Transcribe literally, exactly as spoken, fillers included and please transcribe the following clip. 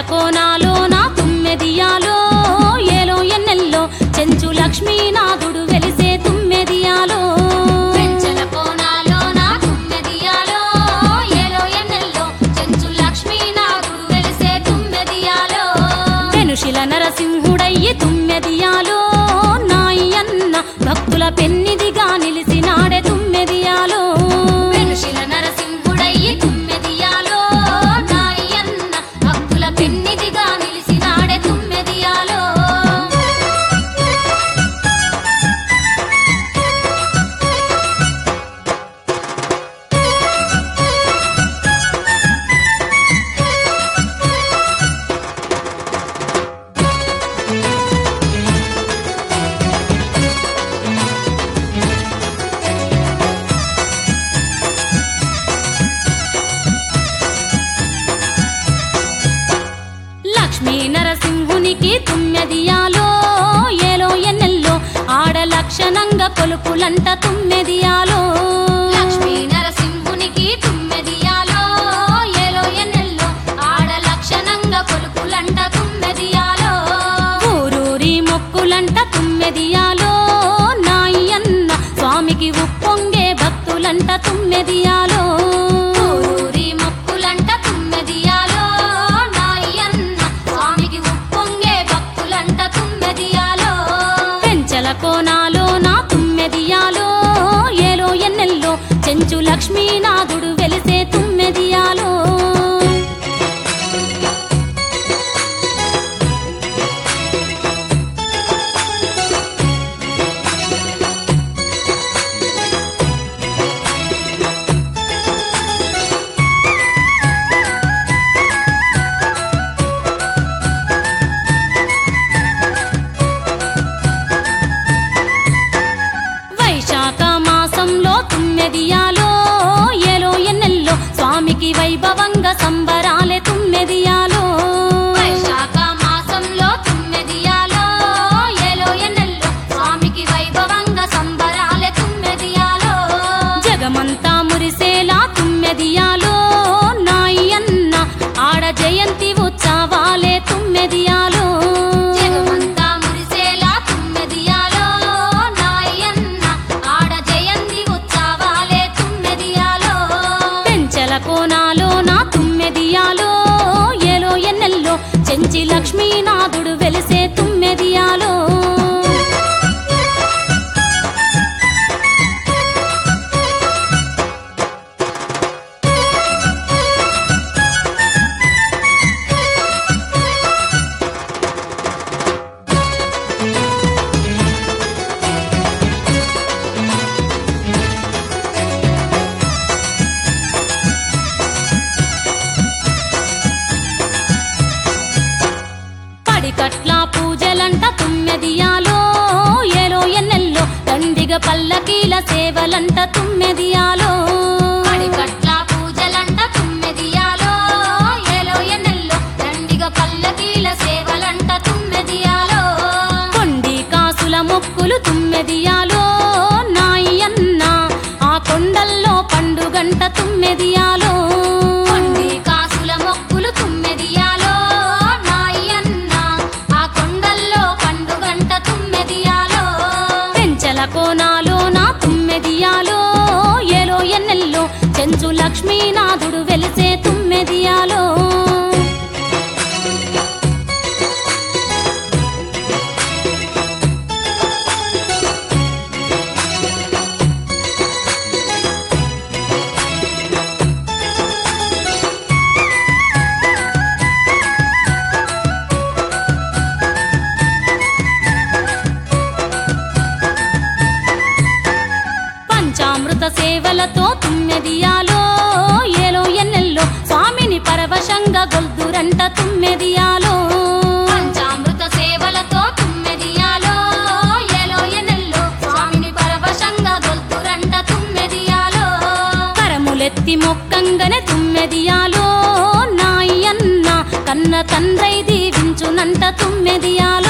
కోనాలో నా తుమ్మెదియాలో ఏలో ఎన్నెల్లో చెంచు లక్ష్మీనాథుడు వెలిసే తుమ్మెదియాలో పెంచల కోనాలో నా తుమ్మెదియాలో ఏలో ఎన్నెల్లో చెంచు లక్ష్మీనాథుడు వెలిసే తుమ్మెదియాలో పెనుశిల నరసింహుడయ్యి తుమ్మెదియాలో నాయన్న భక్తుల పెన్నిదిగా నిలిసినాడే తుమ్మెదియాలో పెనుశిల నరసింహుడయ్యి తుమ్మెదియాలో నాయన్న భక్తుల పెన్నిదిగా నిలిసినాడే తుమ్మెదియాలో లక్ష్మీ నరసింహునికి తుమ్మెదియాలో ఏలో ఎన్నెల్లో ఆడ లక్షణంగా కొలుపులంట తుమ్మెదియాలో లక్ష్మీ నరసింహునికి తుమ్మెదియాలో ఏలో ఎన్నెల్లో ఆడ లక్షణంగా కొలుపులంట తుమ్మెదియాలో ఊరూరి మొక్కులంట తుమ్మెదియాలో నాయన్న స్వామికి ఉప్పొంగే భక్తులంట తుమ్మెదియాలో ఊరూరి మొక్కులంట తుమ్మెదియాలో నాయన్న స్వామికి ఉప్పొంగే భక్తులంట తుమ్మెదియాలో పెంచల కోనాలో నా తుమ్మెదియాలో ఏలో ఎన్నెల్లో చెంచు లక్ష్మీనాథుడు వెలిసే తుమ్మెదియాలో వైశాఖ మాసంలో తుమ్మెదియాలో ఏలో ఎన్నెల్లో స్వామికి వైభవంగా సంబరాలే తుమ్మెదియాలో వైశాఖ మాసంలో తుమ్మెదియాలో ఏలో ఎన్నెల్లో స్వామికి వైభవంగా సంబరాలే తుమ్మెదియాలో జగమంతా మురిసేలా తుమ్మెదియాలో నాయన్న ఆడ జయంతి ఉత్సవాలే తుమ్మెదియాలో జగమంతా మురిసేలా తుమ్మెదియాలో నాయన్న ఆడ జయంతి ఉత్సవాలే తుమ్మెదియాలో పెంచల కోనాలో నా తుమ్మెదియాలో ఏలో ఎన్నెల్లో చెంచి లక్ష్మీనాథుడు వెలిసే తుమ్మెదియాలో పడికట్ల పూజలంట తుమ్మెదియాలో ఏలో ఎన్నెల్లో దండిగ పల్లకీల సేవలంట తుమ్మెదియాలో పడికట్ల పూజలంట తుమ్మెదియాలో ఏలో ఎన్నెల్లో దండిగ పల్లకీల సేవలంట తుమ్మెదియాలో కొండి కాసుల మొక్కులు తుమ్మెదియాలో నాయన్న ఆ కొండల్లో పండుగంట తుమ్మెదియాలో కొండి కాసుల మొక్కులు తుమ్మెదియాలో నాయన్న ఆ కొండల్లో పండుగంట తుమ్మెదియాలో పెంచల కోనాలో నా తుమ్మెదియాలో ఏలో ఎన్నెల్లో చెంచు లక్ష్మీనాథుడు వెలిసే తుమ్మెదియాలో పంచామృత సేవలతో తుమ్మెదియాలో ఏలో ఎన్నెల్లో స్వామిని పరవశంగా గొల్దురంట తుమ్మెదియాలో పంచామృత సేవలతో తుమ్మెదియాలో ఏలో ఎన్నెల్లో స్వామిని పరవశంగా గొల్తురంట తుమ్మెదియాలో కరములెత్తి మొక్కంగనే తుమ్మెదియాలో నాయన్న కన్న తండ్రై దీవించునంట తుమ్మెదియాలో